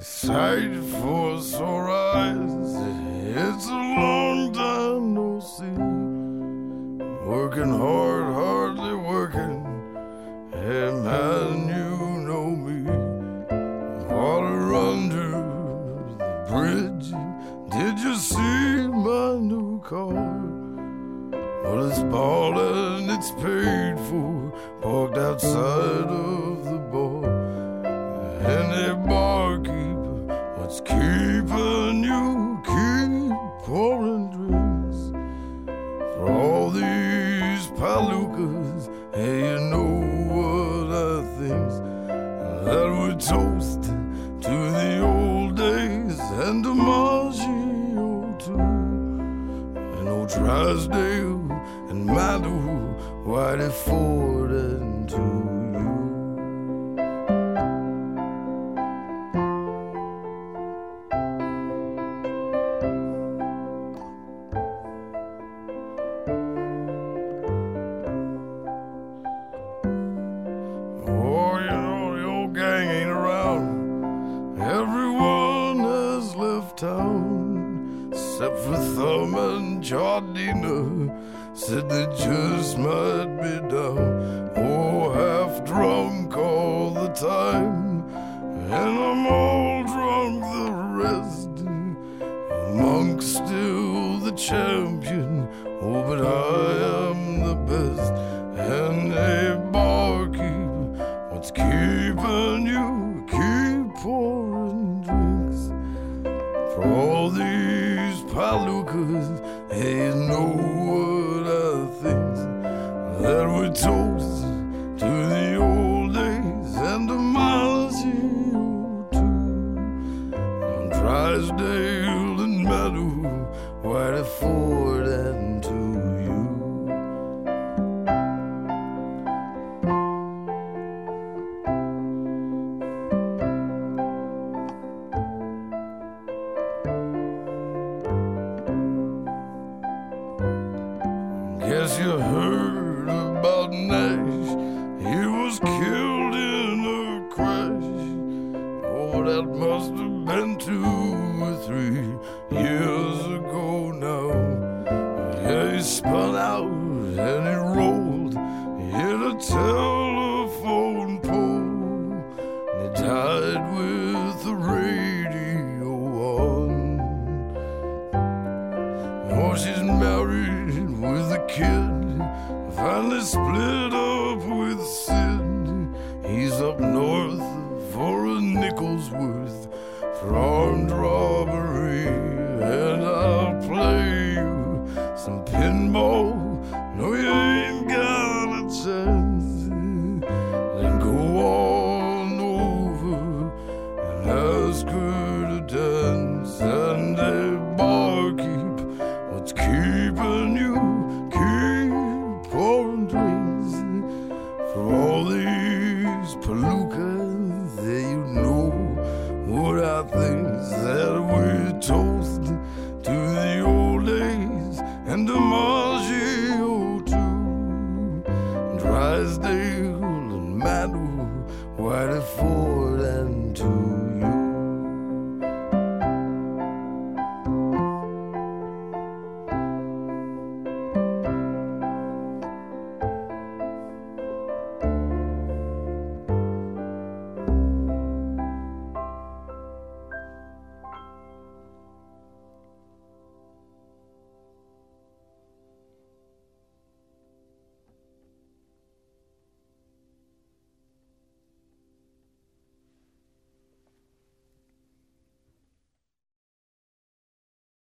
Sight for sore eyes, it's a long time no see. Working hard, hardly working. Hey man, you know me. Water under the bridge. Did you see my new car? Well, it's bought and it's paid for, parked outside of the bar. Any barkeeper, what's keeping you? Keep pouring drinks for all these palookas. Hey, you know what I think? That we toast to the old days and DiMaggio too. And old Drysdale and Malibu, Whitey Ford and to you. Oh, you know the old gang ain't around. Everyone has left town, except for Thumb and Jardina. Said they just might be down. Oh, half drunk all the time, and I'm all drunk the rest. Monk's still the champion, oh, but I am the best. And a barkeep, what's keeping you? Keep pouring drinks for all these palookas. Hey, you know what I think? That we toast to the old days and DiMaggio too. On Drysdale and Malibu, Whitey Ford and to you. Guess you heard about Nash. He was killed in a crash. Oh, that must have been 2 or 3 years ago now. Yeah, he spun out and he rolled in a telephone pole. And he died with the radio on. Oh, she's married with a kid, finally split up with Sid. He's up north for a nickel's worth for armed robbery. And I'll play you some pinball. No, you ain't got a chance. Then go on over and ask her to dance. And a barkeep, what's keeping you? Keep pouring drinks for all these palookas. There you know what I think, that we toast to the old days and DiMaggio too. Drysdale and Malibu, Whitey Ford and two.